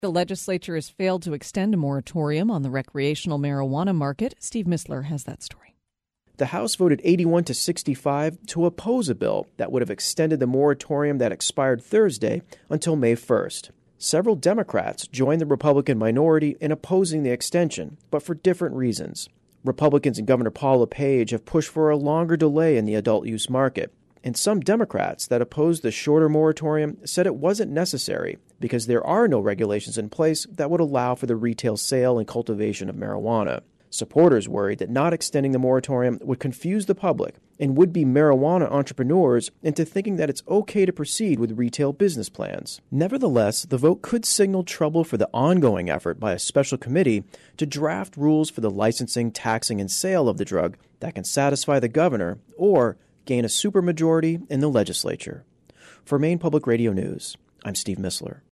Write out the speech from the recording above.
The legislature has failed to extend a moratorium on the recreational marijuana market. Steve Missler has that story. The House voted 81 to 65 to oppose a bill that would have extended the moratorium that expired Thursday until May 1st. Several Democrats joined the Republican minority in opposing the extension, but for different reasons. Republicans and Governor Paul LePage have pushed for a longer delay in the adult use market, and some Democrats that opposed the shorter moratorium said it wasn't necessary because there are no regulations in place that would allow for the retail sale and cultivation of marijuana. Supporters worried that not extending the moratorium would confuse the public and would-be marijuana entrepreneurs into thinking that it's okay to proceed with retail business plans. Nevertheless, the vote could signal trouble for the ongoing effort by a special committee to draft rules for the licensing, taxing, and sale of the drug that can satisfy the governor or gain a supermajority in the legislature. For Maine Public Radio News, I'm Steve Missler.